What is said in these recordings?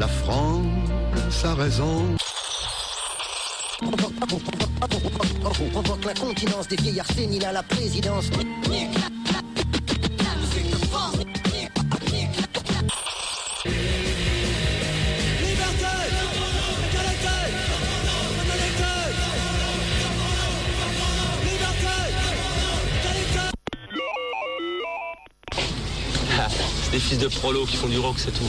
la France a raison. On provoque l'incontinence des vieillards séniles à la présidence. C'est des fils de prolos qui font du rock, c'est tout.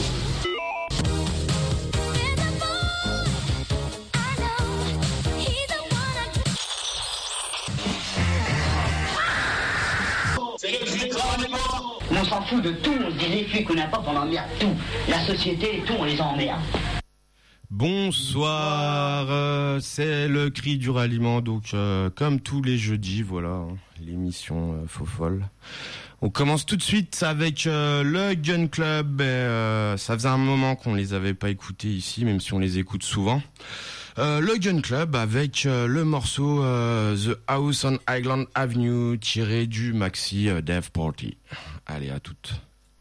On s'en fout de tout, on se dit les flics ou n'importe, on emmerde tout. La société et tout, on les emmerde. Bonsoir, c'est le cri du ralliement, donc comme tous les jeudis, voilà, hein, l'émission faux folle. On commence tout de suite avec le Gun Club. Ça faisait un moment qu'on les avait pas écoutés ici, même si on les écoute souvent. Le Gun Club avec le morceau The House on Highland Avenue tiré du maxi Death Party. Allez, à toutes.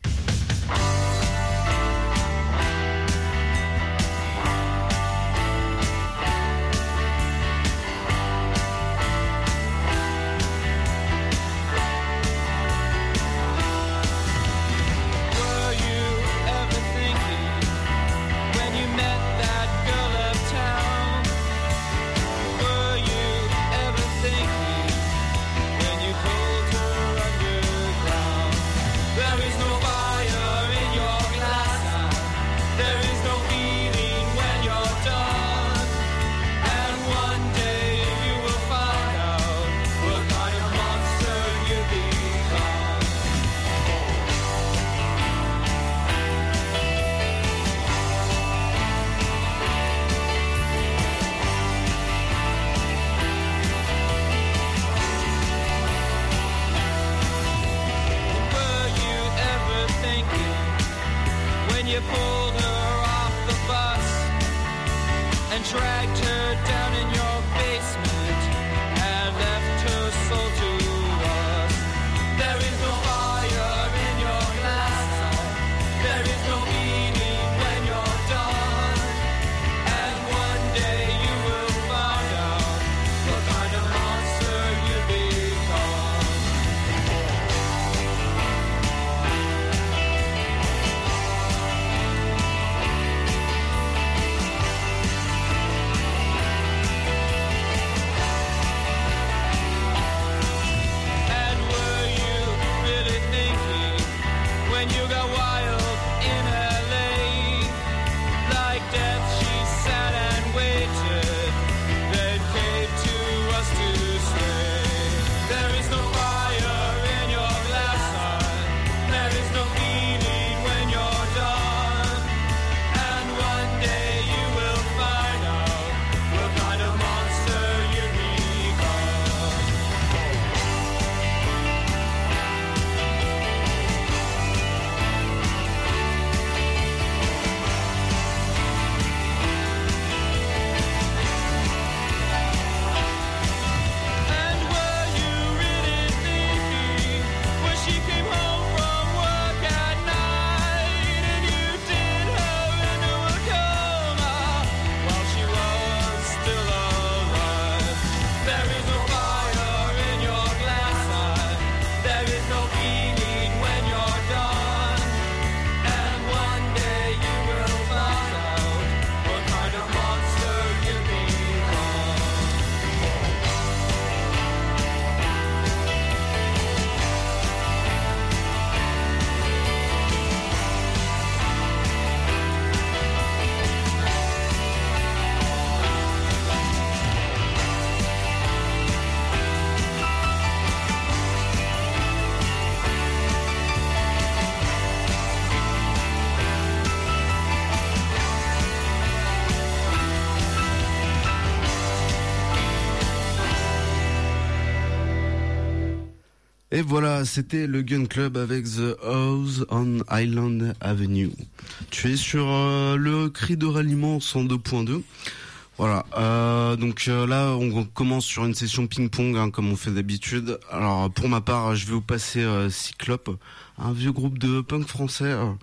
Et voilà, c'était le Gun Club avec The House on Highland Avenue. Tu es sur le cri de ralliement 102.2. Voilà, donc là on commence sur une session ping-pong hein, comme on fait d'habitude. Alors pour ma part, je vais vous passer Cyclope, un vieux groupe de punk français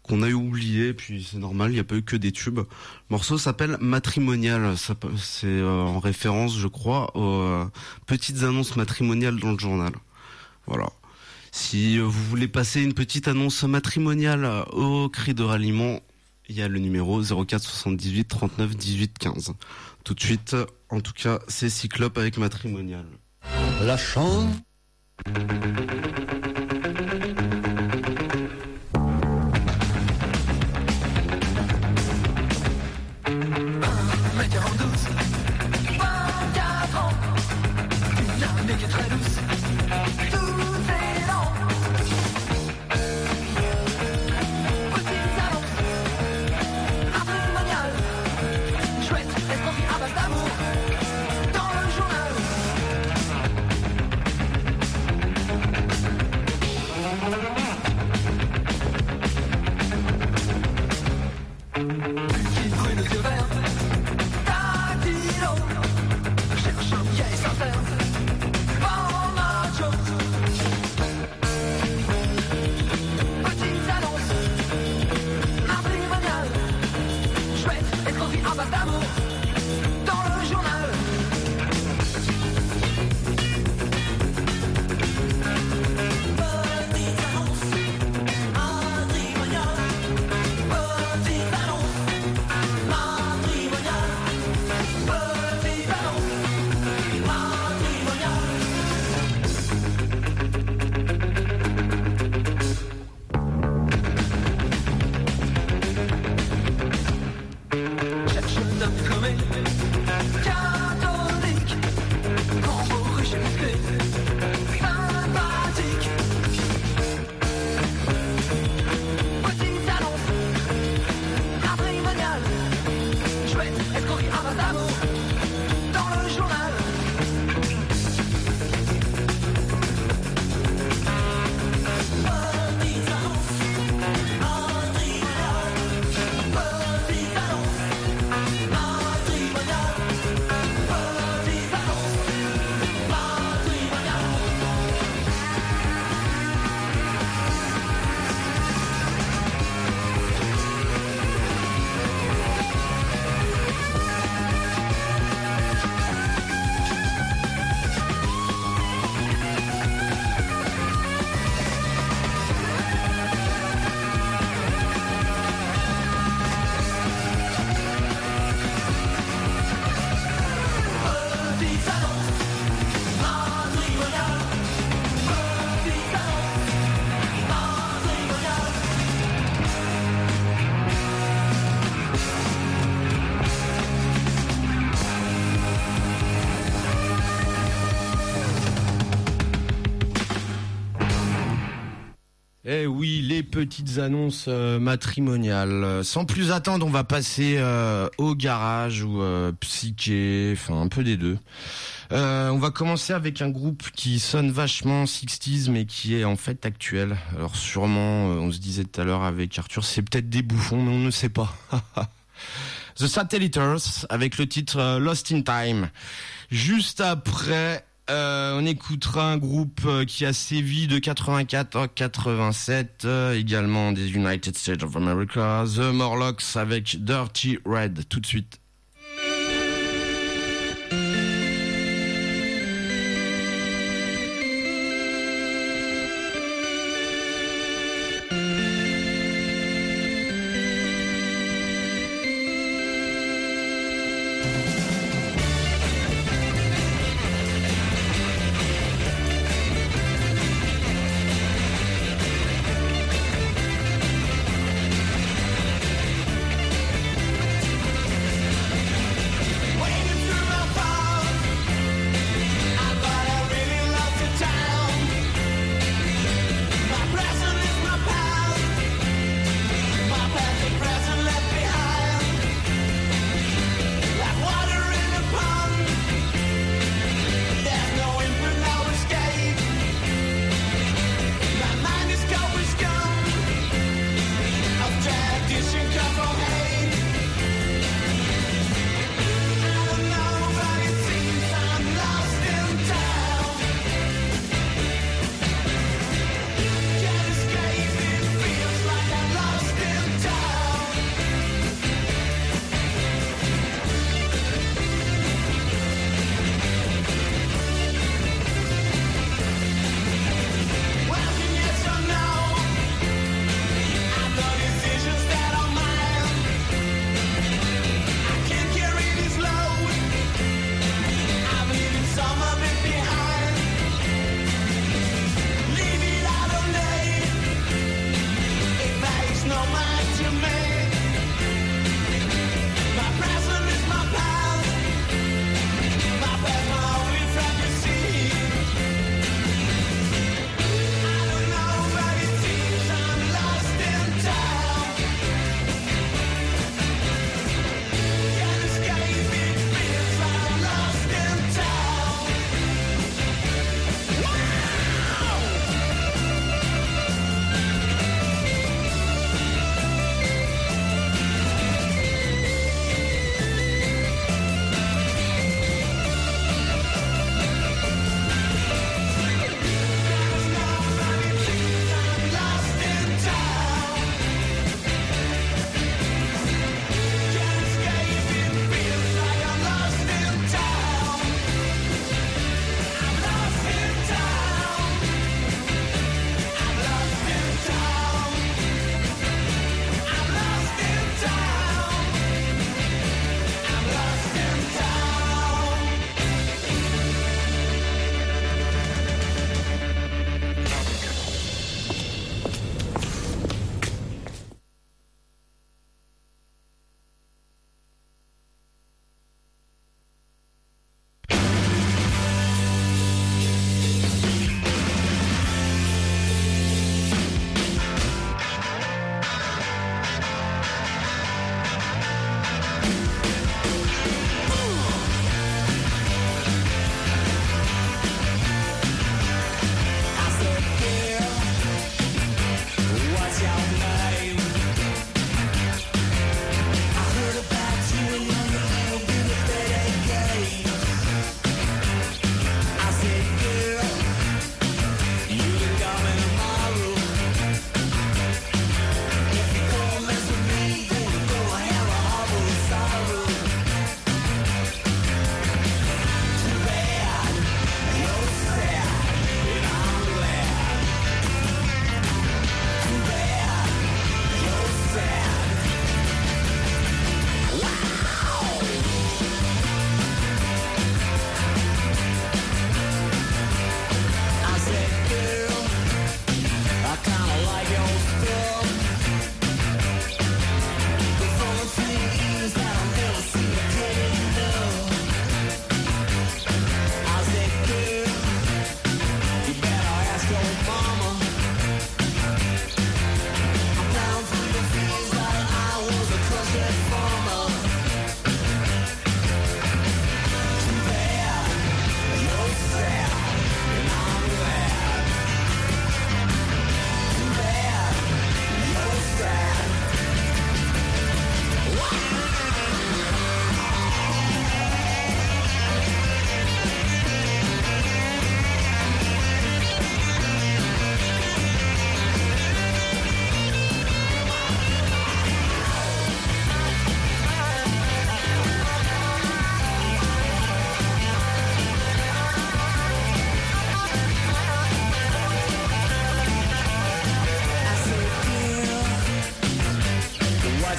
qu'on a oublié, puis c'est normal, il n'y a pas eu que des tubes. Le morceau s'appelle Matrimonial, c'est en référence, je crois, aux petites annonces matrimoniales dans le journal. Voilà. Si vous voulez passer une petite annonce matrimoniale au cri de ralliement, il y a le numéro 04 78 39 18 15. Tout de suite, en tout cas, c'est Cyclope avec Matrimonial. La chance. Eh oui, les petites annonces matrimoniales. Sans plus attendre, on va passer au garage ou psyché, enfin un peu des deux. On va commencer avec un groupe qui sonne vachement 60s mais qui est en fait actuel. Alors sûrement, on se disait tout à l'heure avec Arthur, c'est peut-être des bouffons, mais on ne sait pas. The Satellitars avec le titre Lost in Time. Juste après... on écoutera un groupe qui a sévi de 84 à 87, également des United States of America, The Morlocks avec Dirty Red, tout de suite.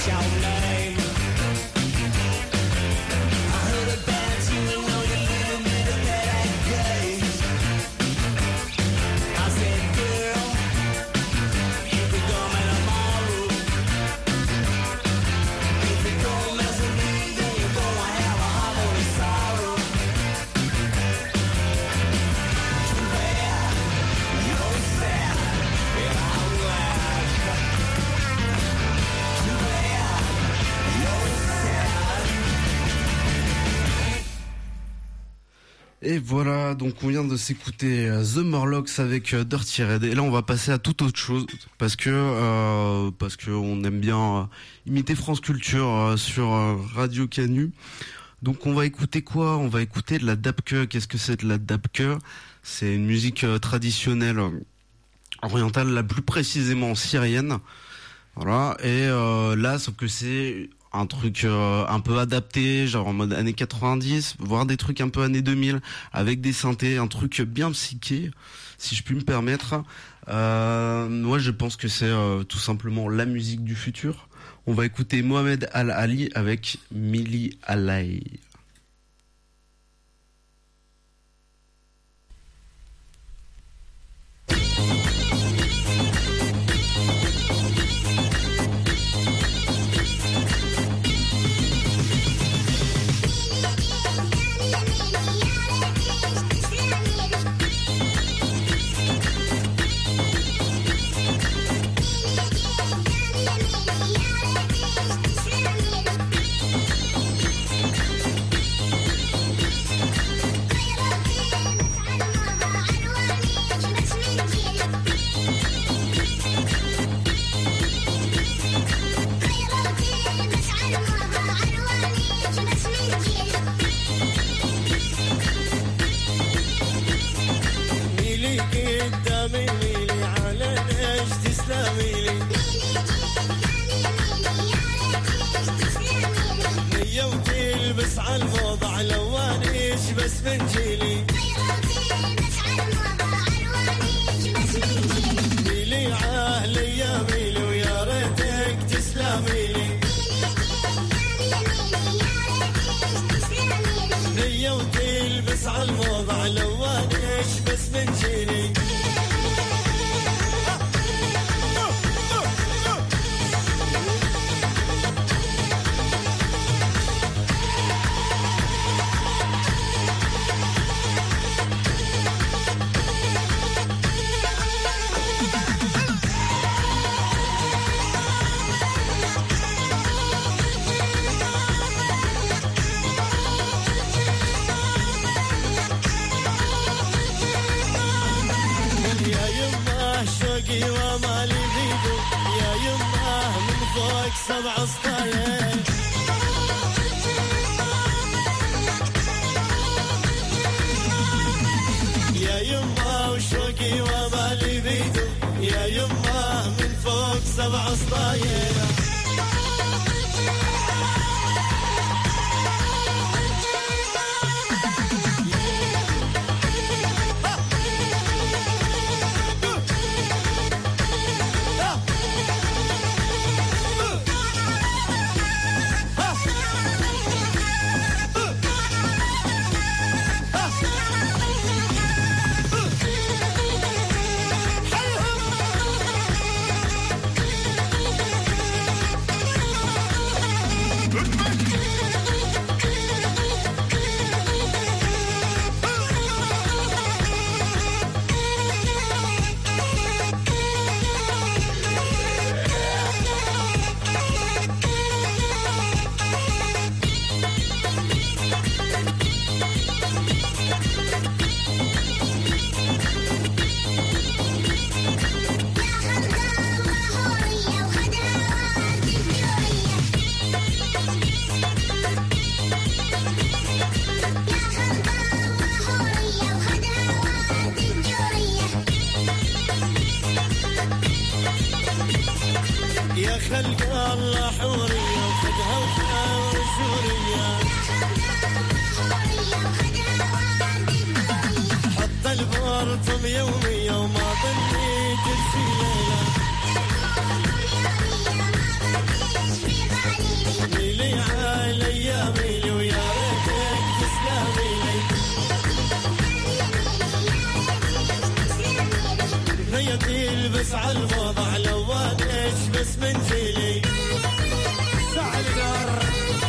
Et voilà, donc on vient de s'écouter The Morlocks avec Dirty Red. Et là, on va passer à toute autre chose parce que on aime bien imiter France Culture sur Radio Canu. Donc on va écouter quoi ? On va écouter de la dabke. Qu'est-ce que c'est de la dabke ? C'est une musique traditionnelle orientale, la plus précisément syrienne. Voilà. Et là, sauf que c'est un truc un peu adapté, genre en mode années 90, voire des trucs un peu années 2000, avec des synthés, un truc bien psyché, si je puis me permettre. Moi, je pense que c'est tout simplement la musique du futur. On va écouter Mohamed Al-Ali avec Mili Alay. يسعى الوضع الأول إيش بس من جيلي سعر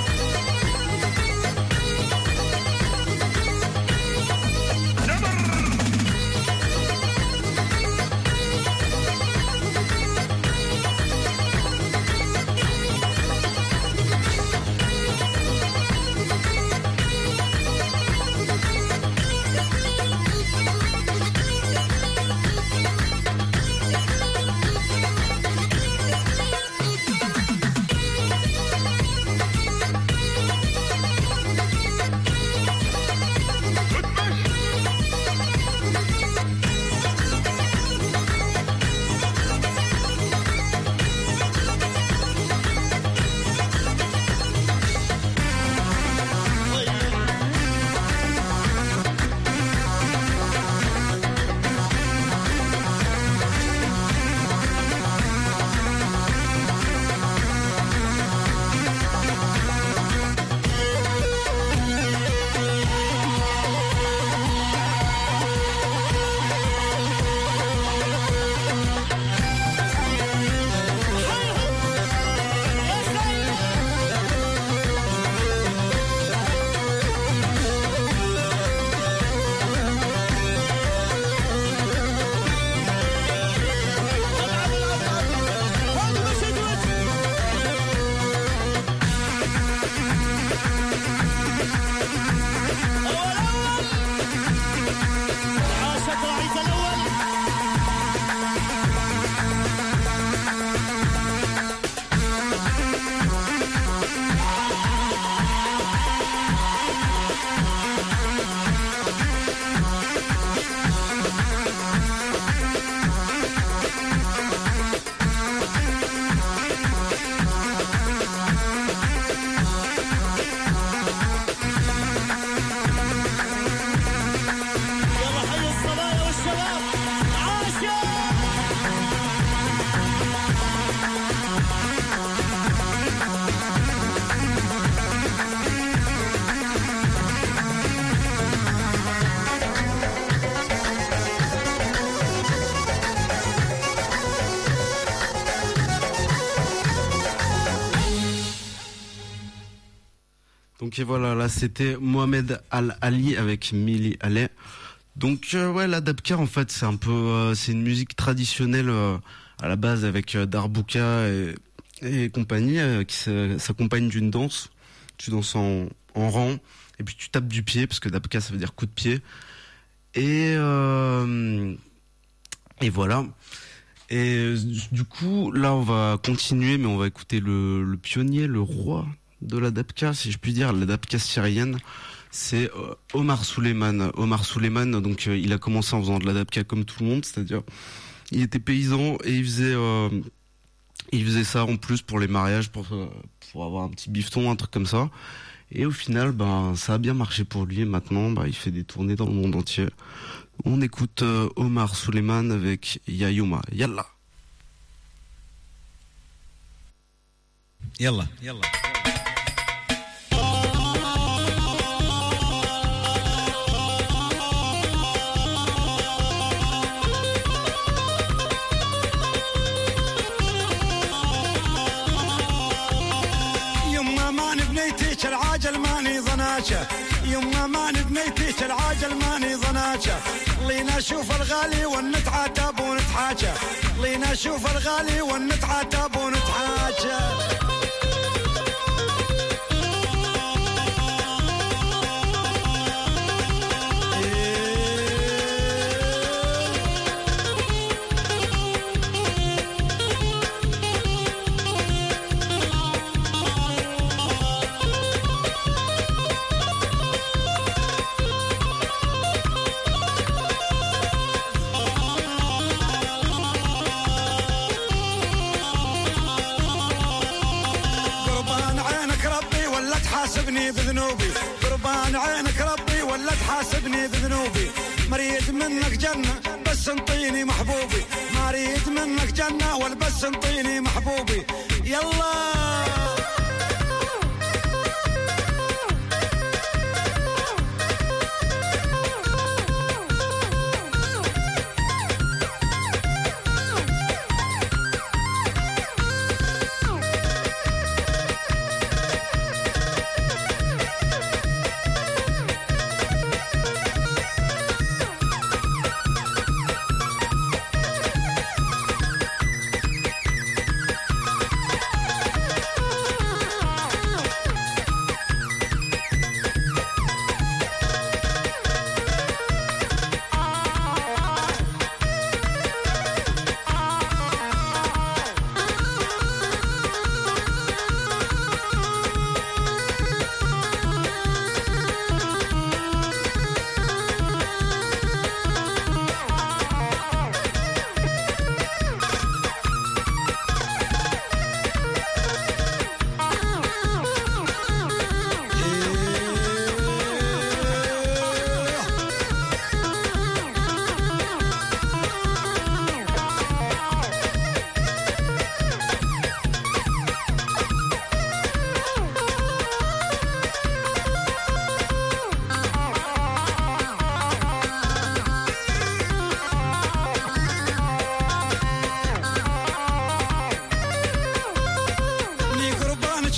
Donc et voilà, là c'était Mohamed Al-Ali avec Mili Aleh. Donc ouais, la dabka en fait c'est un peu c'est une musique traditionnelle à la base avec Darbouka et compagnie qui s'accompagne d'une danse. Tu danses en rang et puis tu tapes du pied parce que dabka ça veut dire coup de pied. Et voilà. Et du coup là on va continuer mais on va écouter le pionnier, le roi de la dabka, si je puis dire, la dabka syrienne, c'est Omar Souleyman. Omar Souleyman, donc il a commencé en faisant de la dabka comme tout le monde, c'est-à-dire il était paysan et il faisait ça en plus pour les mariages, pour avoir un petit bifton, un truc comme ça. Et au final, ben ça a bien marché pour lui. Et maintenant, il fait des tournées dans le monde entier. On écoute Omar Souleyman avec Yayouma. Yalla. Yalla. Yalla. العاجل ماني ظناشه يما ما نبنيتيش العاجل ماني ظناشه لينا نشوف الغالي ونتعاتب ونتحاجى لينا نشوف الغالي ونتعاتب ونتحاجى تحاسبني بذنوبي قربان عينك ربي ولا تحاسبني بذنوبي مريد منك جنة بس انطيني محبوبي مريد منك جنة ولا بس انطيني محبوبي يلا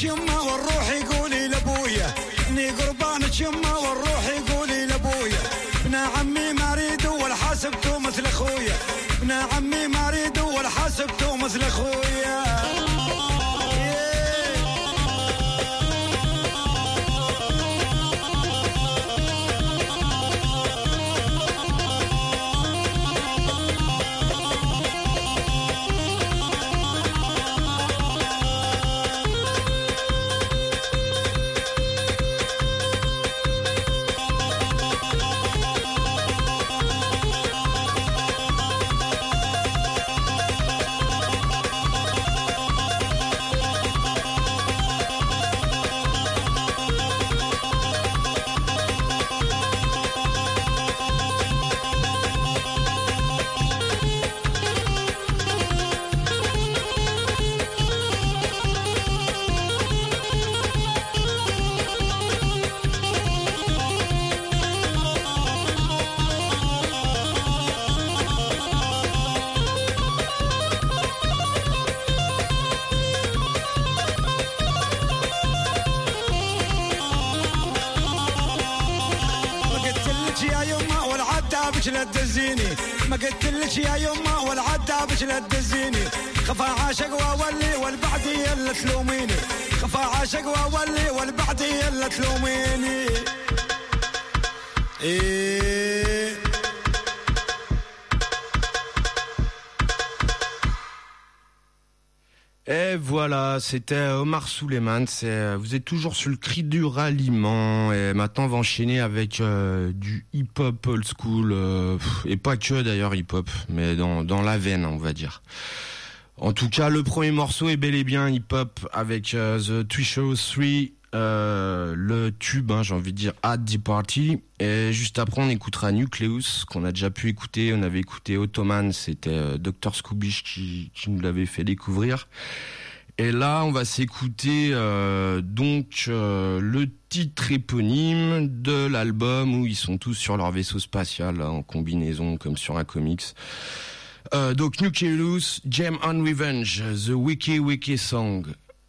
يما والروح يقولي لابويا اني قربانك يما والروح يقولي لابويا ابن عمي ما اريده ولا حاسبته مثل اخويا ابن عمي ما اريده ولا حاسبته مثل اخويا لا تدزيني ما قلتلك يا يما والعدابش لا تدزيني خفا عاشق واولي والبعدي اللي تلوميني خفا عاشق واولي والبعدي اللي تلوميني إيه. Et voilà, c'était Omar Souleyman. Vous êtes toujours sur le cri du ralliement. Et maintenant, on va enchaîner avec du hip-hop old school. Et pas que d'ailleurs hip-hop, mais dans la veine, on va dire. En tout cas, le premier morceau est bel et bien hip-hop avec The Twisho 3. Le tube, j'ai envie de dire, At the Party. Et juste après, on écoutera Nucleus, qu'on a déjà pu écouter. On avait écouté Ottoman, c'était Dr Scoobish qui nous l'avait fait découvrir. Et là, on va s'écouter le titre éponyme de l'album où ils sont tous sur leur vaisseau spatial, là, en combinaison comme sur un comics. Donc Nucleus, Jam on Revenge, The Wiki Wiki Song.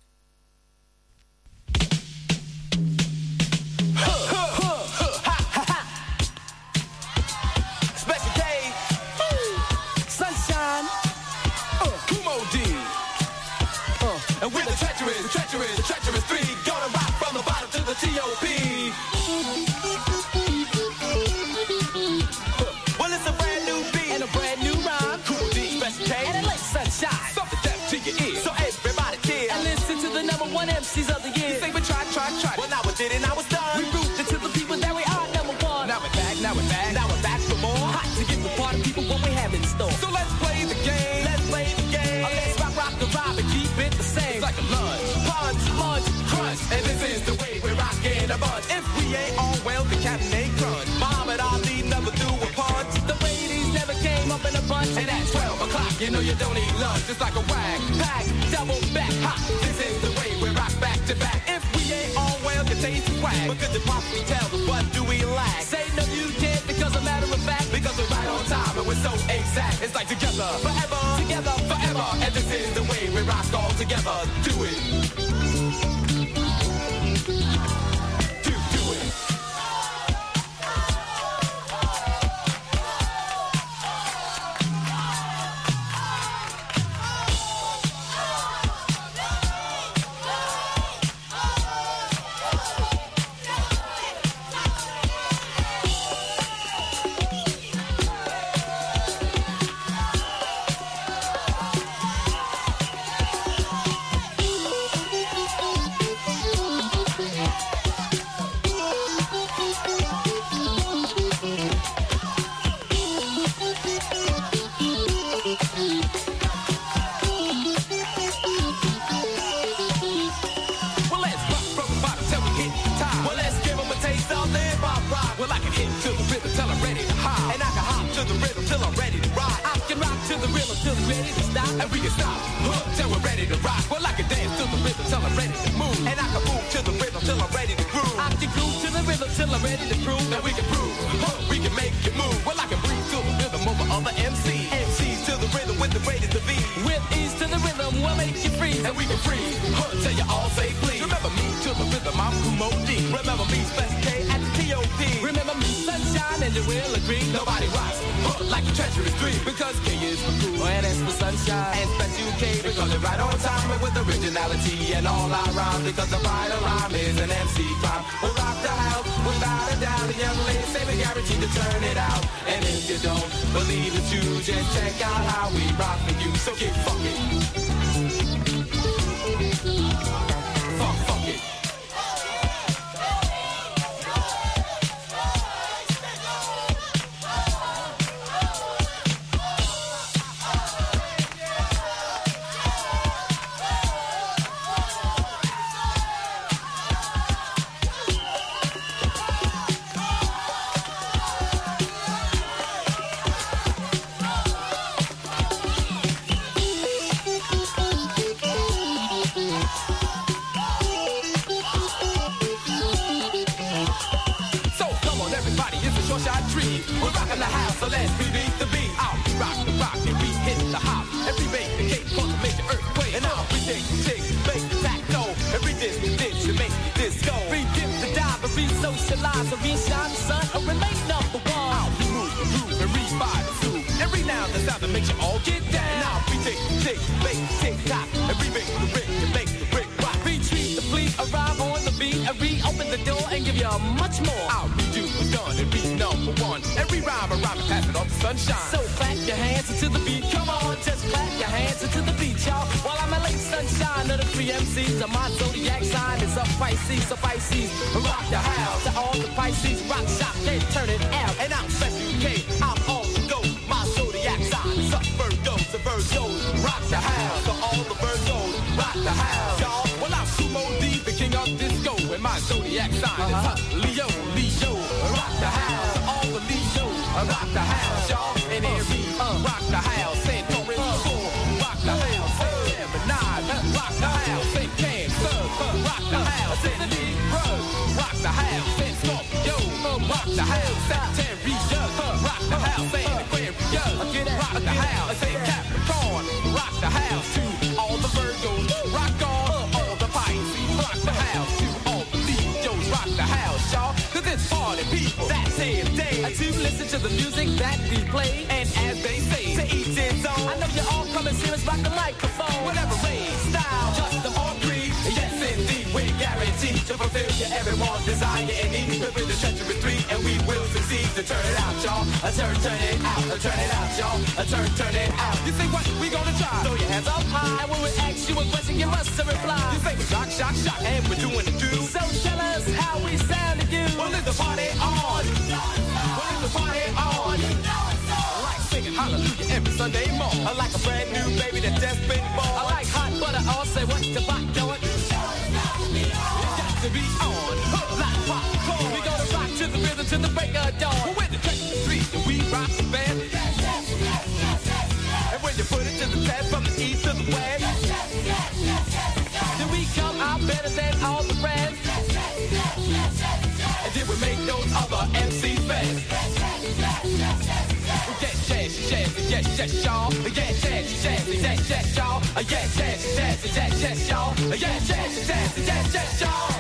MCs of the year. You say we tried. Well, now we did it, now it's done. We proved it to the people that we are number one. Now we're back. Now we're back for more. Hot to give the party people what we have in store. So let's play the game. Let's rock the vibe and keep it the same. It's like a lunch, crunch. And this is the way we're rocking a bunch. If we ain't all well, the Captain ain't crunch. Muhammad Ali never do a punch. The ladies never came up in a bunch. And at 12 o'clock, you know you don't eat lunch. It's like a wag, pack, double back, hot. This is the way we rock back to back. If we ain't all well, you taste the swag. But could you possibly tell us what do we lack? Say no you can't because a matter of fact. Because we're right on time and we're so exact. It's like together, forever. And this is the way we rock all together. Do it. And we can free, tell you all say please. Kumo D. Remember me, Special K at the T.O.P. Remember me, Sunshine, and you will agree. Nobody rocks like a treacherous dream. Because K is for cool, and S for sunshine, and Special K because they're right on time and with originality and all I rhyme. Because the vital rhyme is an MC crime. We'll rock the house without a doubt. The young lady say we guaranteed to turn it out. And if you don't believe it, you just check out how we rock for you. So get funky. Fuck it. So let's beat the beat. I'll rock the rock and we hit the hop. Every make the cake cause to make the earthquake. And I'll take make the taco. Every dish to make this go. We give the dive and we socialize. So we shine the sun or remain number one. I'll move the groove and revive the food. Every now and then sound that makes you all get down. Now we make tick-tock. And we make the brick and make the brick rock. We treat the fleet, arrive on the beat. And we open the door and give you much more. I'll redo what's done and be number one. Every rhyme and pass it off the sunshine. So clap your hands into the beat. Come on, just clap your hands into the beat, y'all. While I'm a late sunshine of the 3 MCs. My zodiac sign is a Pisces. So Pisces, rock the house. To all the Pisces, rock shop, they turn it out. And I'm Special K, I'm on the go. My zodiac sign is up Virgos. The Virgos, rock the house. To all the Virgos, rock the house, y'all. Well, I'm Kumo D, the king of disco. And my zodiac sign is up Leo, rock the house. To all the Leos, rock the house, y'all. And Aries, rock the house. Saint Taurus, rock the house. Saint Gemini, rock the house. Saint Cancer, rock the house. Saint Libra, rock the house. Saint Scorpio, rock the house. Sagittarius, rock the house. Saint Aquarius, rock the house. Saint Capricorn, rock the house. To all the Virgos, rock on. All the Pisces, rock the house. To all the Leos, rock the house, y'all. Cause it's party people, that's it, day. To listen to the music that we play. And as they say, to each his own. I know you all come and see us rock the microphone. Whatever race, style, custom or creed. Yes, indeed, we're guaranteed to fulfill your everyone's desire and need. We're with the treacherous 3 and we will succeed to turn it out, y'all. Turn it out, turn it out, y'all. Turn it out. You say what? We gonna try. Throw your hands up high. When we ask you a question, you must reply. You say we shock, and we're doing the do. So tell us how we sound to you. Well, is the party on? Well, is the party on? I like singing hallelujah every Sunday morning. I like a brand new baby that just been born. I like hot butter, all say what the bot doing. It got to be on. Like popcorn. We gonna rock to the rhythm to the break of dawn. Well, we're the treacherous 3 and we rock the band. And when you put it to the test from the east to the west, then we come out better than all the rest. And then we make those other MCs best. Yes, y'all. Yes, y'all. Yes, y'all. Yes, y'all.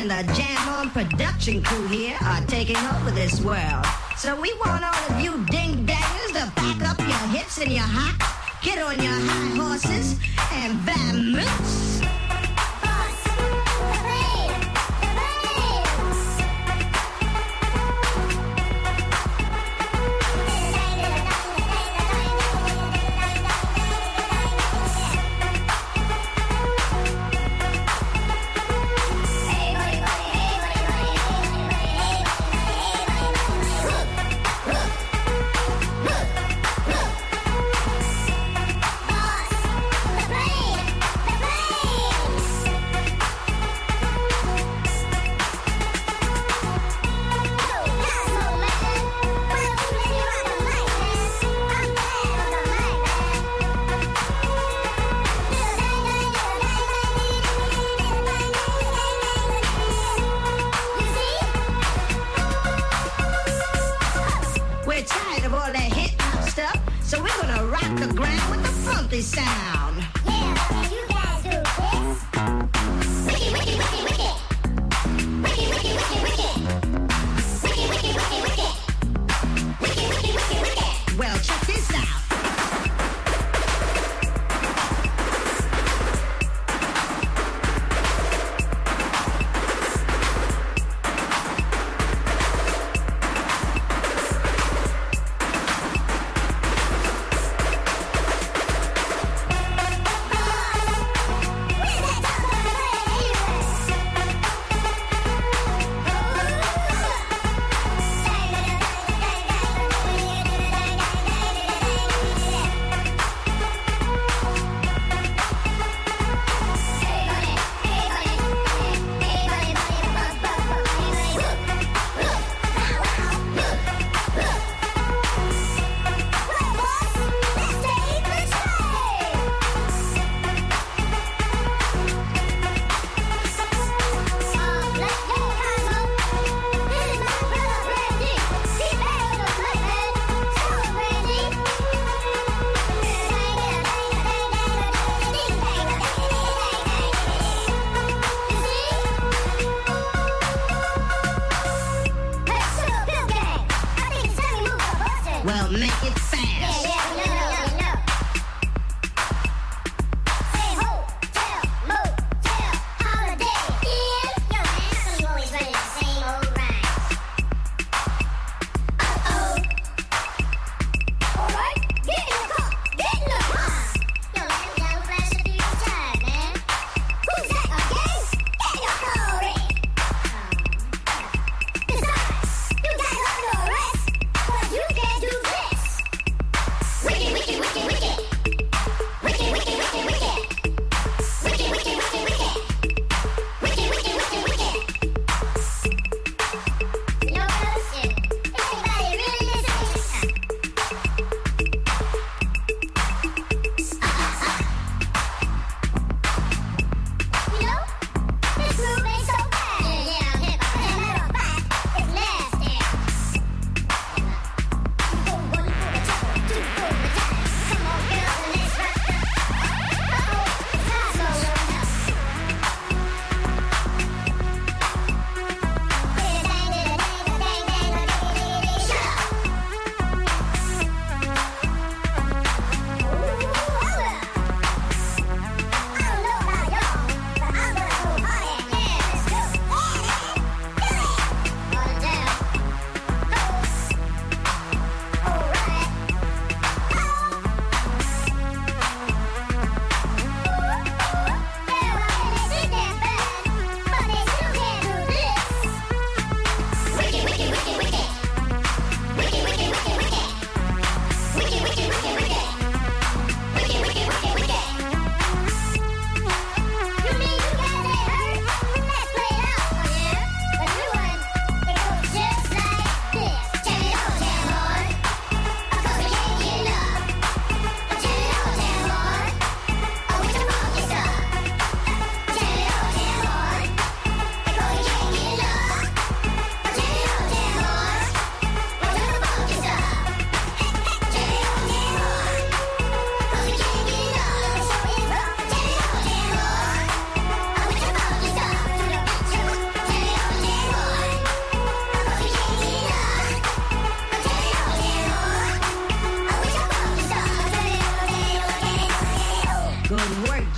the Jam On production crew here are taking over this world. So we want all of you ding-dangers to pack up your hips and your hop, get on your high horses, and vamoose. Sound. Yeah, you guys do this. Wicked, wicked, wicked, wicked. Wicked, wicked, wicked, wicked. Wicked, wicked, wicked, wicked. Wicked, wicked, wicked, wicked. Well, check this out. Well, make it fast. Yeah, we know. Say hotel, motel, holiday, inn. Yo, man, how come you always running the same old rhymes? Uh-oh. All right, get in the car. Get in the car. Yo, man, we gotta flash it through your time, man. Who's that, okay? Get your car in. Besides, you guys are under arrest. But you can't do this.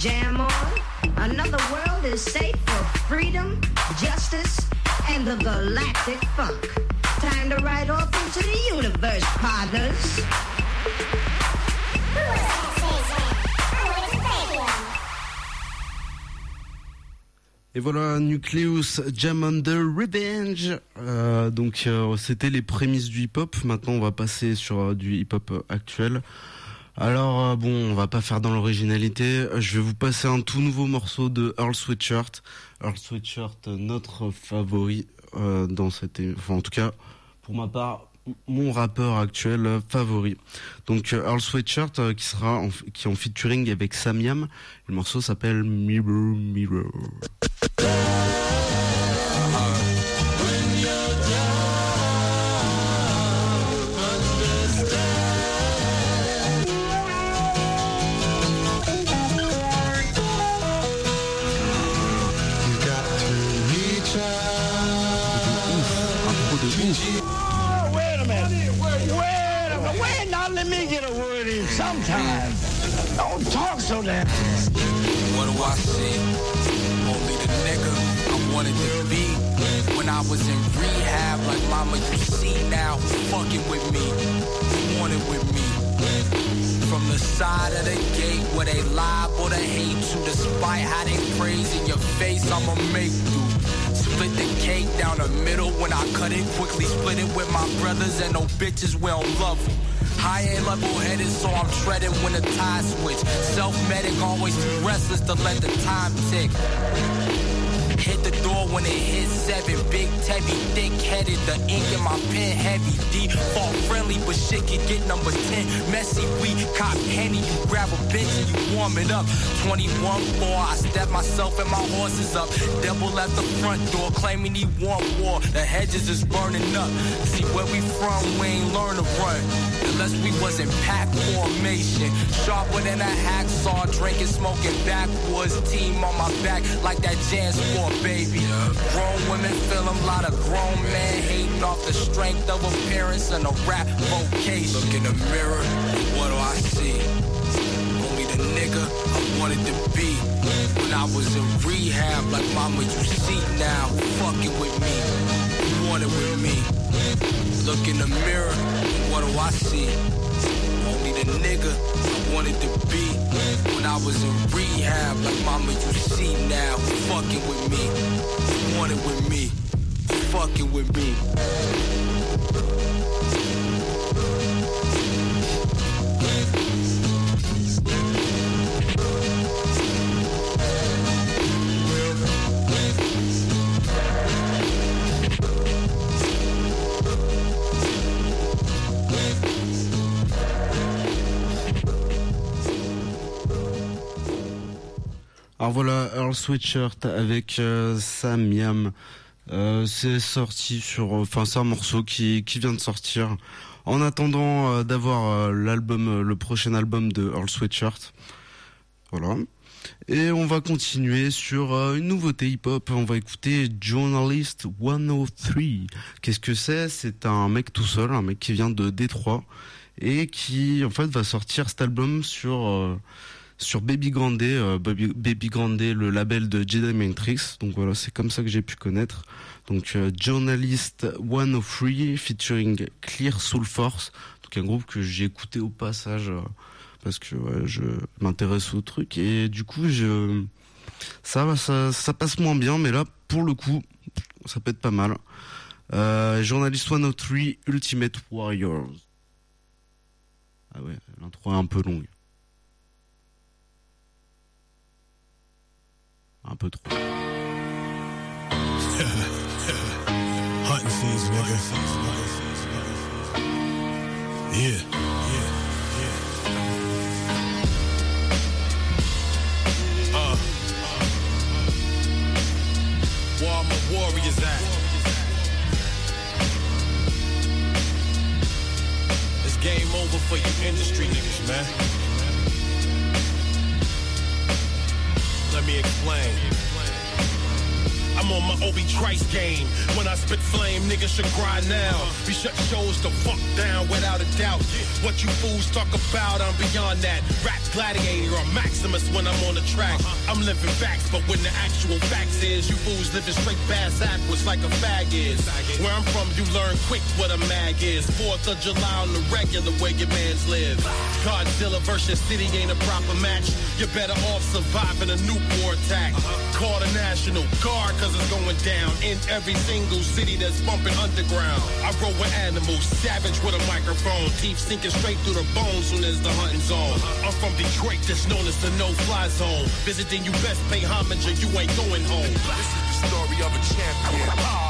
jam on. Another world is safe for freedom, justice, and the galactic funk. Time to ride off into the universe, partners. Et voilà, Nucleus, Jam on the Revenge. Donc c'était les prémices du hip-hop. Maintenant on va passer sur du hip-hop actuel. Alors bon, on va pas faire dans l'originalité. Je vais vous passer un tout nouveau morceau de Earl Sweatshirt. Earl Sweatshirt, notre favori dans cette... Enfin en tout cas, pour ma part, mon rappeur actuel favori. Donc Earl Sweatshirt qui est en featuring avec Samyam. Le morceau s'appelle Mirror Mirror. Sometimes, don't talk so damn. What do I see? Only the nigga I wanted to be. When I was in rehab, like mama, you see now who fucking with me, who wanted with me. From the side of the gate where they lie or they hate you, despite how they praise in your face, I'ma make do. Split the cake down the middle when I cut it quickly, split it with my brothers and no bitches, we don't love them. I ain't level-headed, so I'm treading when the tide switch. Self-medic, always too restless to let the time tick. Hit the door when it hit 7. Big Tebby, thick-headed, the ink in my pen heavy. D, fall friendly, but shit can get number 10. Messy, we cop Henny, you grab a bench and you warm it up. 21-4, I step myself and my horses up. Devil at the front door, claiming he want war. The hedges is burning up. See where we from, we ain't learn to run. Unless we was in pack formation. Sharper than a hacksaw, drinking, smoking backwoods. Team on my back like that Jan Sport, baby. Grown women feel them, lot of grown men hating off the strength of appearance and a rap vocation. Look in the mirror, what do I see? Only the nigga I wanted to be. When I was in rehab, like mama, you see now, fucking with me, you wanted with me. Look in the mirror, what do I see? Only the nigga I wanted to be. When I was in rehab, like mama, you see now, who fucking with me, who wanted with me, who fucking with me. Alors voilà, Earl Sweatshirt avec Samyam. C'est sorti sur... Enfin, c'est un morceau qui vient de sortir. En attendant d'avoir l'album, le prochain album de Earl Sweatshirt. Voilà. Et on va continuer sur une nouveauté hip-hop. On va écouter Journalist 103. Qu'est-ce que c'est ? C'est un mec tout seul, un mec qui vient de Détroit. Et qui, en fait, va sortir cet album sur Baby Grande, Baby Grande, le label de Jedi Matrix. Donc voilà, c'est comme ça que j'ai pu connaître. Donc Journalist 103 featuring Clear Soul Force. Donc un groupe que j'ai écouté au passage parce que ouais, je m'intéresse au truc et du coup ça passe moins bien, mais là pour le coup ça peut être pas mal. Journalist 103 Ultimate Warriors. Ah ouais, l'intro est un peu longue. Un peu trop. Hunting season, nigga. Yeah. Where all my warriors at? It's game over for you industry niggas, man. Let me explain. I I'm on my Obi Trice game. When I spit flame, niggas should cry now. We shut shows the fuck down without a doubt. What you fools talk about, I'm beyond that. Rap gladiator or Maximus when I'm on the track. I'm living facts, but when the actual facts is, you fools living straight bass backwards like a fag is. Where I'm from, you learn quick what a mag is. 4th of July on the regular way your mans live. Godzilla versus City ain't a proper match. You're better off surviving a nuke war attack. Call the National Guard cause it's going down in every single city that's bumping underground. I roll with animals, savage with a microphone. Teeth sinking straight through the bones soon as the hunting zone. I'm from Detroit, that's known as the no-fly zone. Visiting you best pay homage or you ain't going home. This is the story of a champion.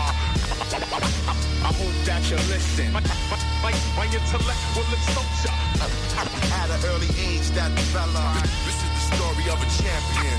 I hope that you listen. My intellect will expose ya. At an early age that developed. This is the story of a champion.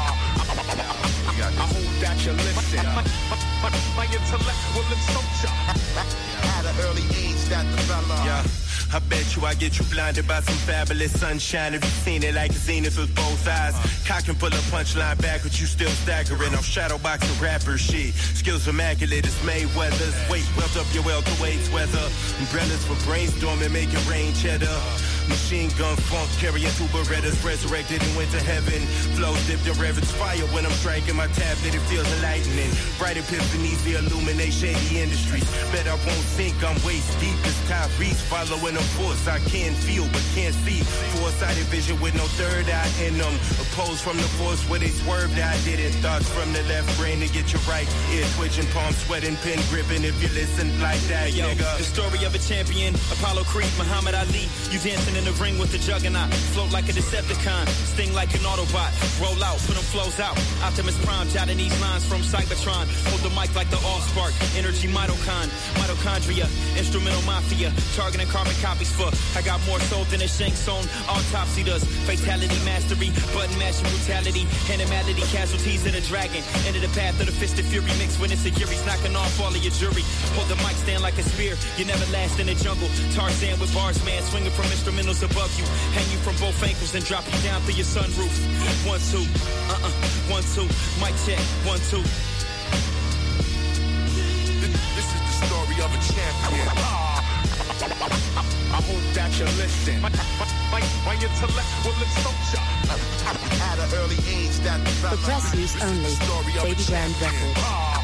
I hope that you listen. My intellect will expose ya. At an early age that developed. Yeah. I bet you I get you blinded by some fabulous sunshine. If you seen it like a zenith with both eyes. Cock and pull a punchline back, but you still staggering off shadowboxing rapper shit. Skills immaculate as Mayweather's. Weight welt up your welterweights weather. Umbrellas for brainstorming, making rain cheddar. Machine gun funk, carrying two Berettas, resurrected and went to heaven. Flows dipped in reverence fire when I'm striking my tablet, it feels enlightening. Bright epiphanies, the illuminate shady industries. Bet I won't sink, I'm waist deep as Tyrese. Following a force I can feel but can't see. Foresighted vision with no third eye in them. Opposed from the force where they swerved, I didn't. Thoughts from the left brain to get you right. Ear twitching, palm sweating, pen gripping. If you listen like that, yo, nigga. The story of a champion, Apollo Creed, Muhammad Ali. You dancing in the ring with the juggernaut. Float like a Decepticon, sting like an Autobot. Roll out, put them flows out. Optimus Prime, jotting these lines from Cybertron. Hold the mic like the Allspark. Energy mitochondria, instrumental mafia. Targeting carbon copies for. I got more soul than a Shang Tsung. Autopsy does. Fatality mastery, button mashing brutality. Animality, casualties of the dragon. Into the path of the fisted fury mixed with insecurities, knocking off all of your jury. Hold the mic, stand like a spear. You never last in the jungle. Tarzan with bars, man, swinging from instrumentals above you. Hang you from both ankles and drop you down through your sunroof. 1, 2, 1, 2. Mic check, 1, 2. This is the story of a champion. I hope that you listen. My intellect will expose ya. At an early age that developed. For press use only. Baby Grand Records.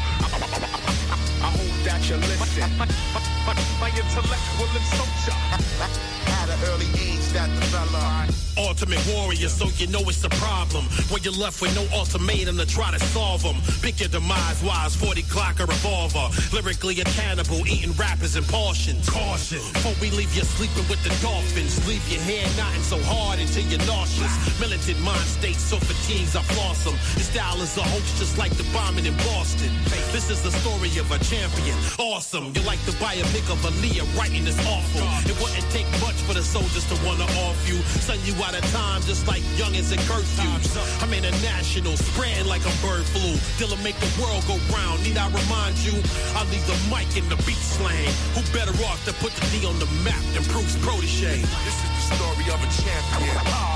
I hope that you listen. My intellect will expose ya. At an early age that developed. Ultimate warrior, so you know it's a problem. When you're left with no ultimatum to try to solve them. Pick your demise, wise 40 Glock or revolver. Lyrically a cannibal, eating rappers in portions. Caution, before we leave you sleeping with the dolphins. Leave your hair knotting so hard until you're nauseous. Militant mind state, so fatigues I floss them. Your style is a hoax just like the bombing in Boston. This is the story of a champion. Awesome, you're like the biopic of Aaliyah, writing is awful. It wouldn't take much for the soldiers to wanna off you. Send you out of time just like youngins and curfews. I'm international, spreading like a bird flu. Dilla make the world go round. Need I remind you? I leave the mic in the beat slang. Who better off to put the D on the map than Bruce Protege? This is the story of a champion.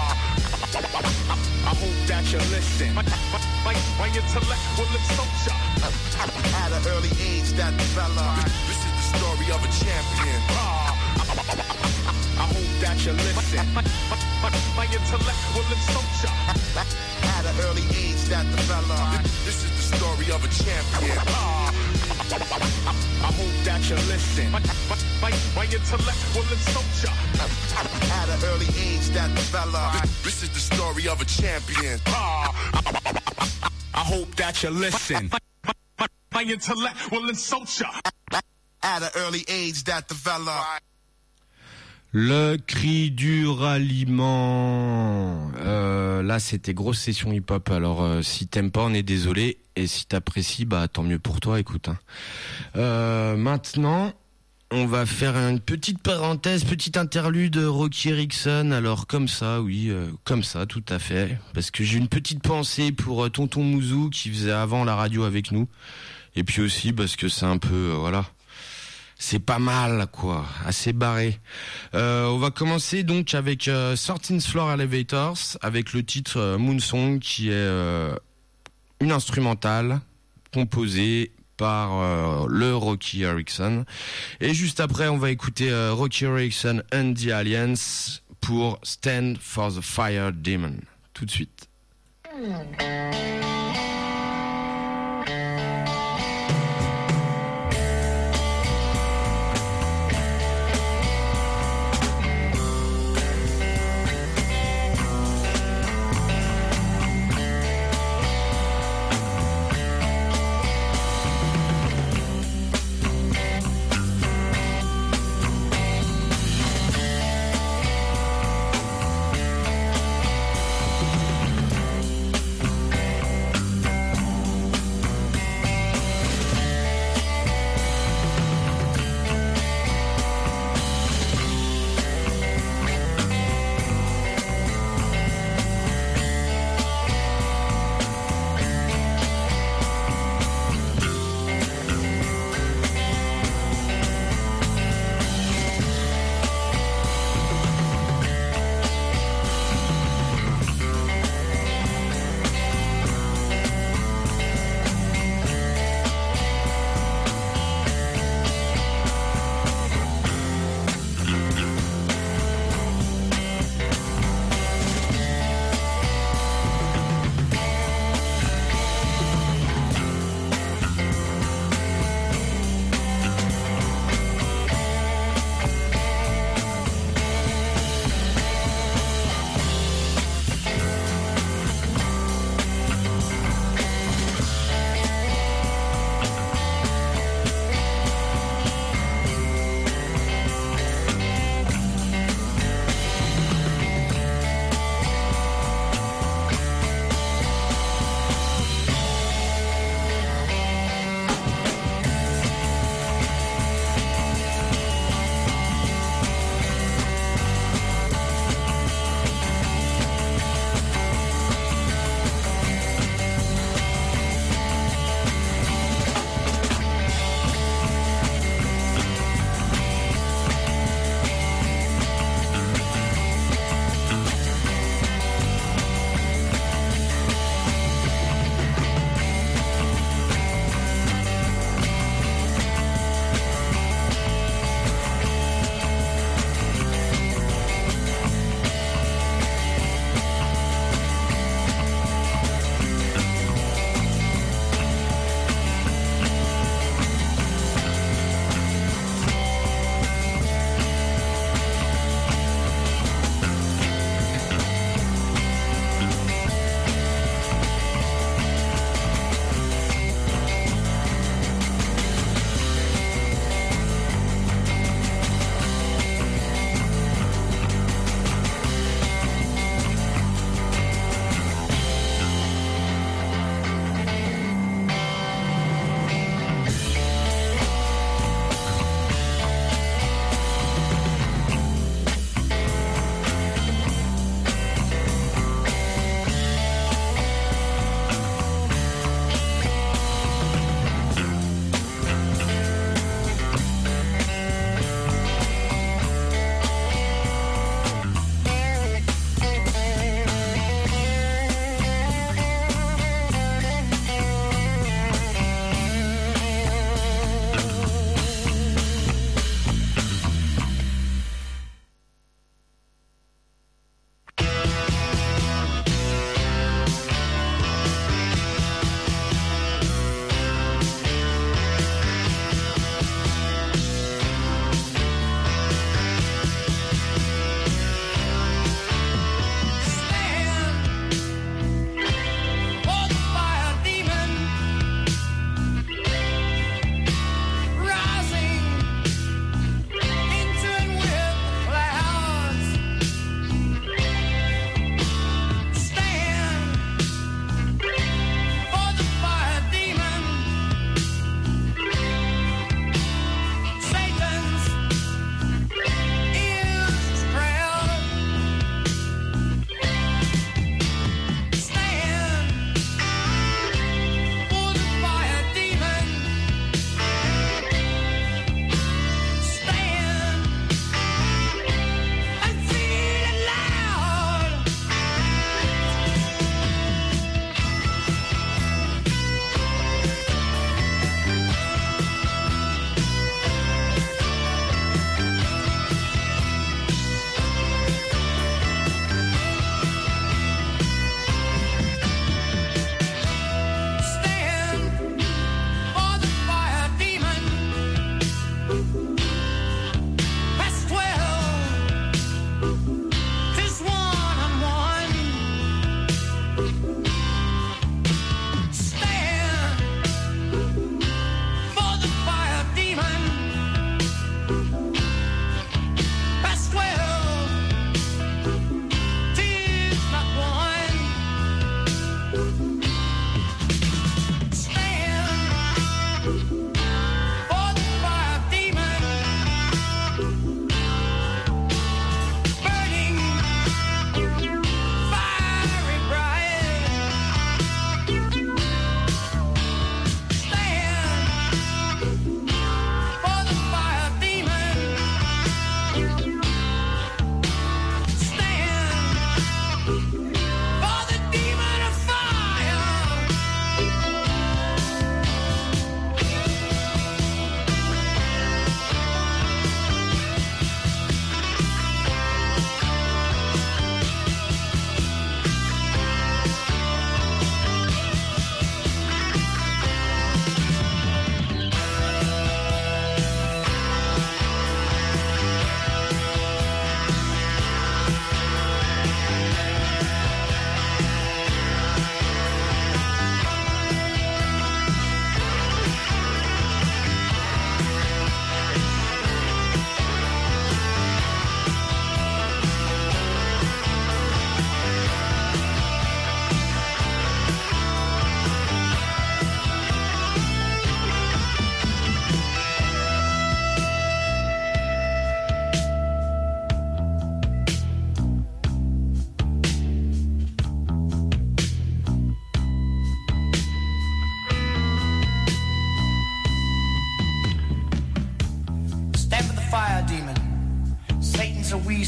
I hope that you listen. My intellect will expose ya. At an early age that developed. This is the story of a champion. I hope that you listen. My intellect will expose ya. At an early age that developed. This is the story of a champion. I hope that you listen. My intellect will expose ya. At an early age that developed. This is the story of a champion. I hope that you listen. My intellect will insult ya. At an early age that developed. Le cri du ralliement. Là, c'était grosse session hip-hop. Alors, si t'aimes pas, on est désolé. Et si t'apprécies, bah tant mieux pour toi. Écoute. Maintenant, on va faire une petite parenthèse, petite interlude Rocky Erickson. Alors comme ça, oui, comme ça, tout à fait. Parce que j'ai une petite pensée pour Tonton Mouzou qui faisait avant la radio avec nous. Et puis aussi parce que c'est un peu, voilà. C'est pas mal, quoi. Assez barré. On va commencer donc avec 13th Floor Elevators, avec le titre Moonsong, qui est une instrumentale, composé par le Rocky Erickson. Et juste après, on va écouter Rocky Erickson and the Aliens pour Stand for the Fire Demon. Tout de suite.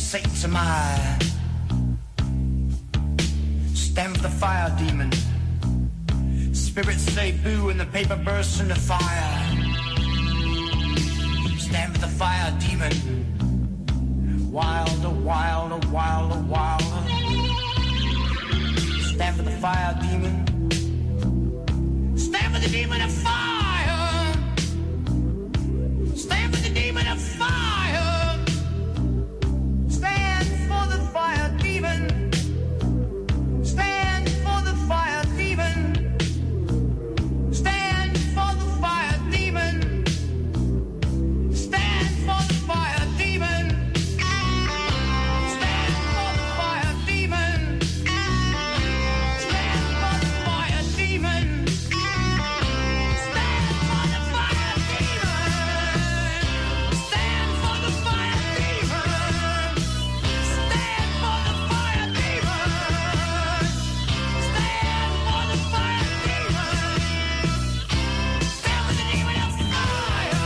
sakes am I. Stand for the fire, demon. Spirits say boo and the paper bursts into fire. Stand for the fire, demon. Wilder, wilder, wilder, wilder. Stand for the fire, demon. Stand for the demon of fire. Stand for the demon of fire. Stand for the fire, demon. Stand for the fire, demon. Stand for the fire, demon. Stand for the fire, demon. Stand for the fire, demon. Stand for the fire, demon. Stand for the fire, demon. Stand for the fire, demon. Stand for the fire, demon. Stand for the fire, demon. Stand for the demon of fire.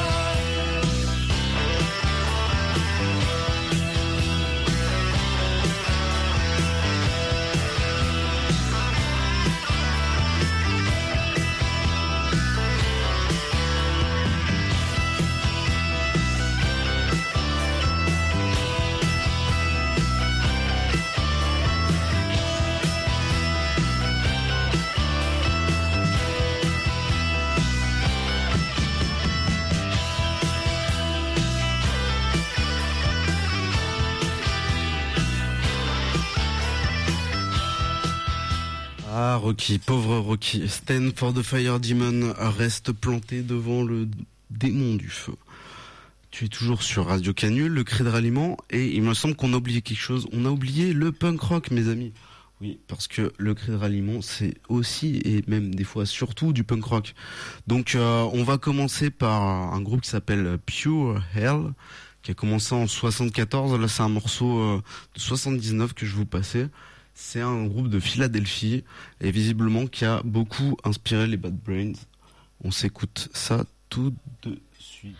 Ah, Rocky, pauvre Rocky. Stand for the Fire Demon reste planté devant le démon du feu. Tu es toujours sur Radio Canule, le cri de ralliement, et il me semble qu'on a oublié quelque chose. On a oublié le punk rock, mes amis. Oui, parce que le cri de ralliement, c'est aussi, et même des fois surtout, du punk rock. Donc, on va commencer par un groupe qui s'appelle Pure Hell, qui a commencé en 74. Là, c'est un morceau de 79 que je vous passais. C'est un groupe de Philadelphie et visiblement qui a beaucoup inspiré les Bad Brains. On s'écoute ça tout de suite.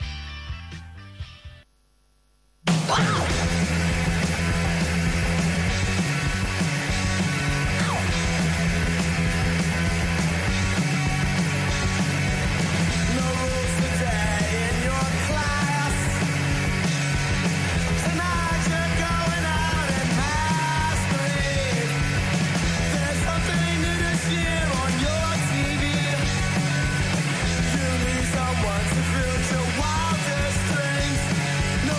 Someone to thrill your wildest dreams. No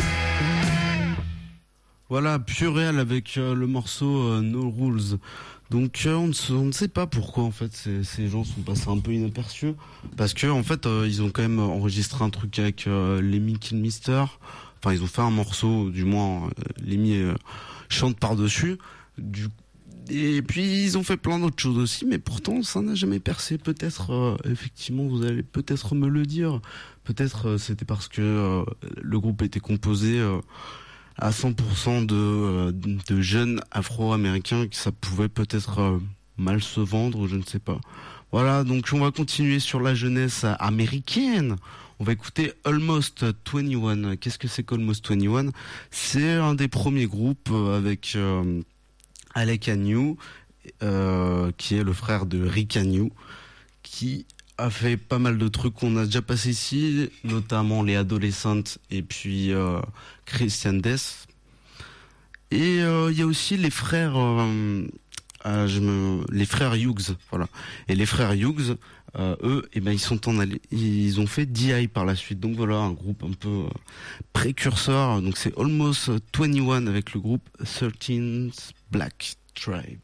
Voilà, Pure Hell avec le morceau No Rules Donc on ne sait pas pourquoi en fait ces gens sont passés un peu inaperçus, parce que en fait ils ont quand même enregistré un truc avec Lemmy Kilmister. Enfin ils ont fait un morceau, du moins Lemmy chante par-dessus. Et puis ils ont fait plein d'autres choses aussi, mais pourtant ça n'a jamais percé. Peut-être effectivement vous allez peut-être me le dire. Peut-être c'était parce que le groupe était composé à 100% de jeunes afro-américains, que ça pouvait peut-être mal se vendre, je ne sais pas. Voilà, donc on va continuer sur la jeunesse américaine. On va écouter Almost 21. Qu'est-ce que c'est qu'Almost 21 ? C'est un des premiers groupes avec Alec Agnew, qui est le frère de Rick Agnew, qui a fait pas mal de trucs qu'on a déjà passé ici, notamment les Adolescents et puis Christian Death. Et il y a aussi les frères les frères Hughes, voilà. Et les frères Hughes, eux, ils ont fait DI par la suite. Donc voilà, un groupe un peu précurseur. Donc c'est Almost 21 avec le groupe 13th Black Tribe.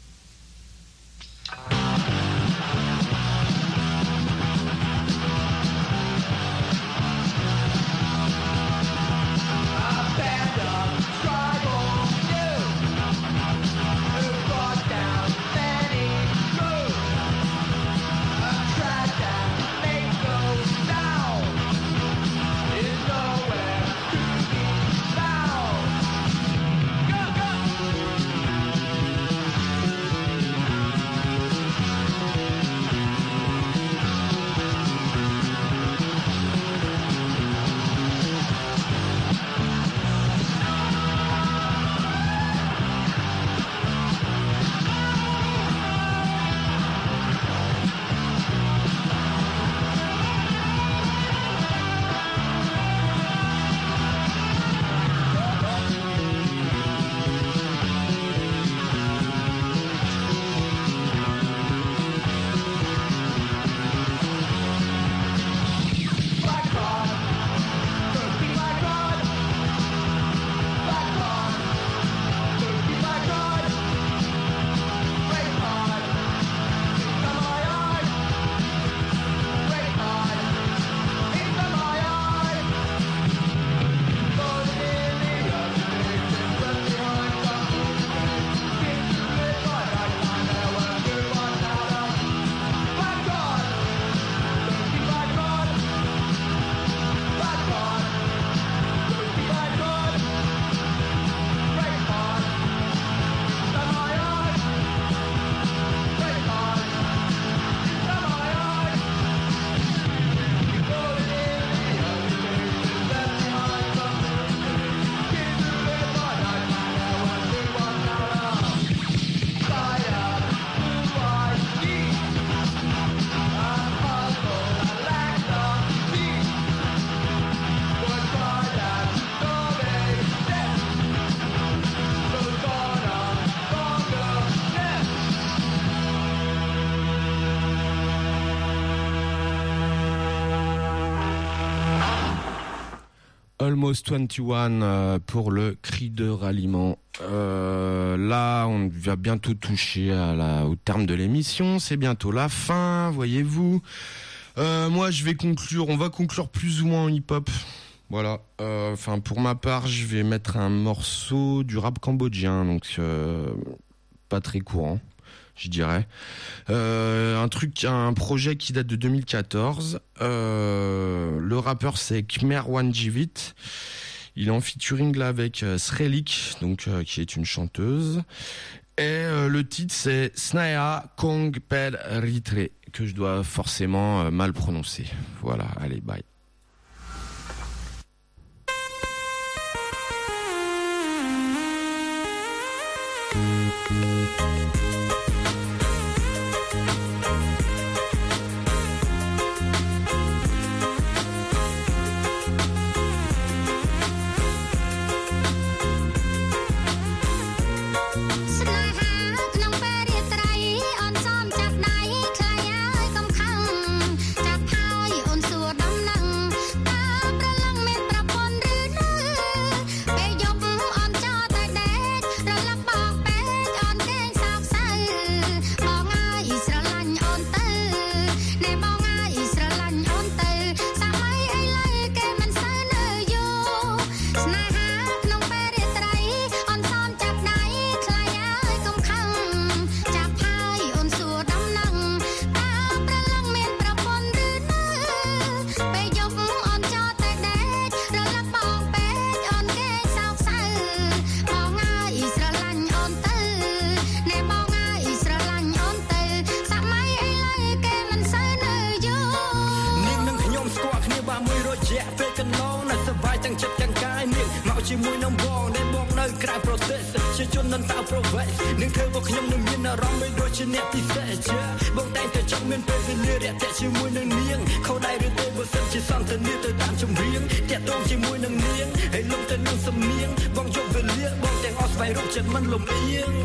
Almost 21 pour le cri de ralliement. Là, on va bientôt toucher au terme de l'émission. C'est bientôt la fin, voyez-vous. Moi, on va conclure plus ou moins en hip-hop. Voilà. Enfin, pour ma part, je vais mettre un morceau du rap cambodgien, donc pas très courant, je dirais. Un projet qui date de 2014. Le rappeur c'est Khmer Wanjivit. Il est en featuring là avec Srelik, donc qui est une chanteuse. Et le titre c'est Snaya Kong Pel Ritre, que je dois forcément mal prononcer. Voilà, allez, bye. Sax ចិត្តទាំងកាយនាងមកជាមួយនឹងបងដែលបងនៅក្រៅប្រទេសជាជននឹងតើប្រវេសនឹងធ្វើមកខ្ញុំនឹងមានអារម្មណ៍មិនដូចជាអ្នកពិសេសជាបងតែងតែចង់មានពេលវេលារាក់ទាក់ជាមួយនឹងនាងខុសដែរឬទេបើសិនជាសន្តានាទៅតាមចម្រៀងតាក់ទងជាមួយនឹងនាងហើយលំទៅនឹងសំនៀងបងយកវេលាបងទាំងអស់ស្វែងរកចិត្តមិនលំអៀង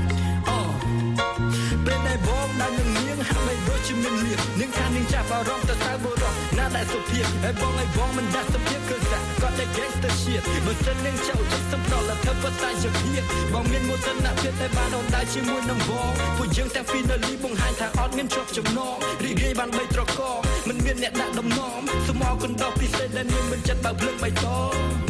ពេលដែលបងđangនឹងនាងហាក់បីដូចជាមានលៀបនាងថានាងចាប់អារម្មណ៍ទៅសៅបុរសណាដែលសុភាពហើយបងមិនដាច់សុភាពគឺថាគាត់តែ gangster shit បើសិននាងចោលចិត្តសំដល់តែធ្វើតែជាភាពបងមានមោទនភាពតែបានអូនដែរជាមួយនឹងបងពួកយើងទាំងពីរនៅលីបង្ហាញថាអត់មានជាប់ចំណងរីករាយបាន3ត្រកមិនមានអ្នកដាក់ដំណំសូមអរគុណដល់ពិសេសដែលនាងមិនចិត្តបើភ្លើងបៃតង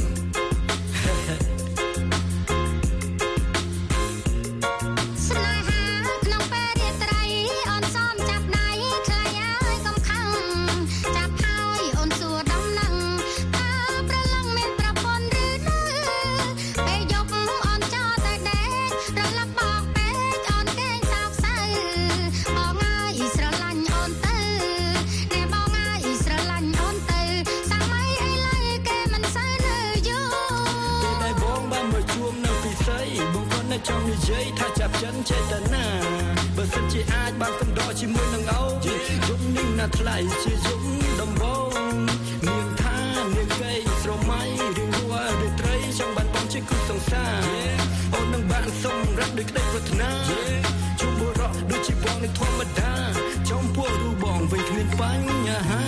ចង់និយាយថាចាប់ចិនចេតនាបើសិនជាអាចបានកំដរជាមួយនឹងអូនយប់នេះណាថ្លៃជាយប់ដំបងនាងថានាងកៃស្រមៃរៀងរួលឬត្រីចង់បានបងជាគូសង្សារអូននឹងបានសម្រាប់ដោយក្តីប្រាថ្នាជួបបុរសដូចជាបងនឹងធម្មតាចំពោះរូបបងវិញគ្មានបញ្ហា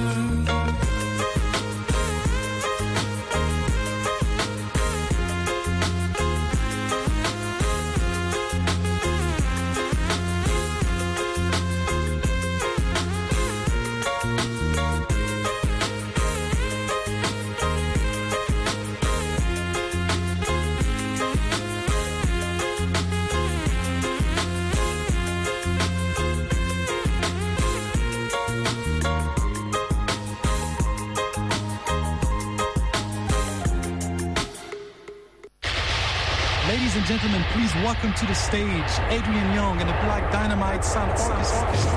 Ladies and gentlemen, please welcome to the stage Adrian Young and the Black Dynamite Sound Orchestra.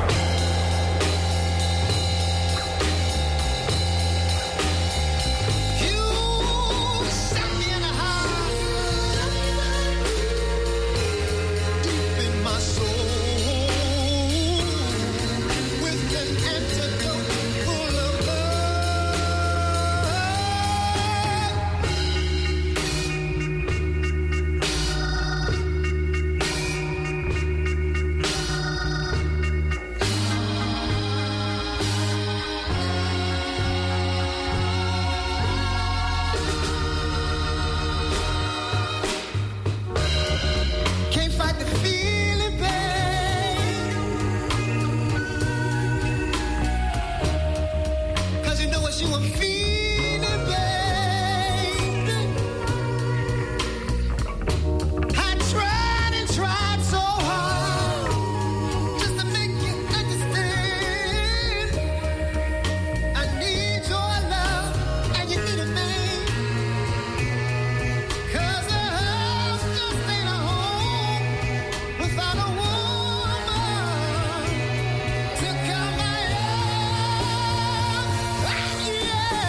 Yeah.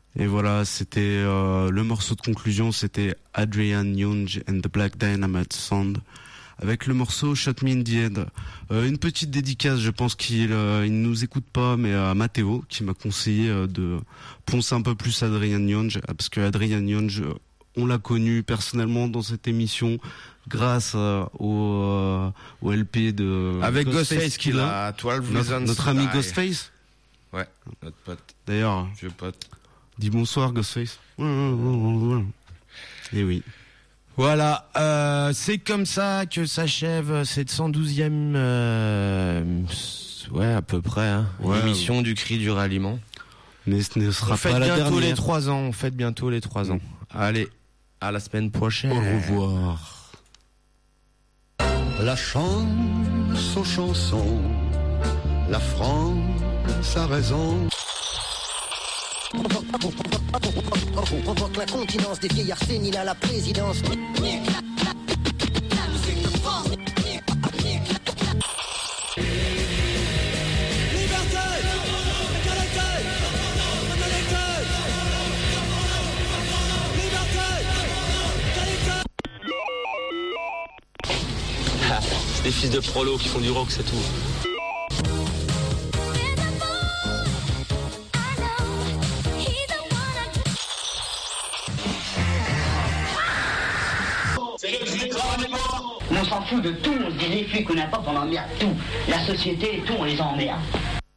Et voilà, c'était le morceau de conclusion, c'était Adrian Young and the Black Dynamite Sound avec le morceau Shot Me in the Head. Une petite dédicace, je pense qu'il il nous écoute pas, mais à Mathéo qui m'a conseillé de poncer un peu plus Adrian Young, parce que Adrian Young, on l'a connu personnellement dans cette émission grâce au LP de avec Ghostface qu'il a 12 Reasons notre ami Ghostface. Ouais, notre pote. D'ailleurs, vieux pote. Dis bonsoir Ghostface. Et oui. Voilà, c'est comme ça que s'achève cette 112e ouais, à peu près émission du Cri du Ralliement. Mais ce ne sera pas la dernière. On fête bientôt les 3 ans. Allez, à la semaine prochaine. Au revoir. La chance aux chansons, la France a raison. On convoque l'incontinence des vieillards séniles à la présidence. C'est des fils de prolos qui font du rock, c'est tout. On s'en fout de tout, on se dit les flics ou n'importe, on emmerde tout. La société et tout, on les emmerde.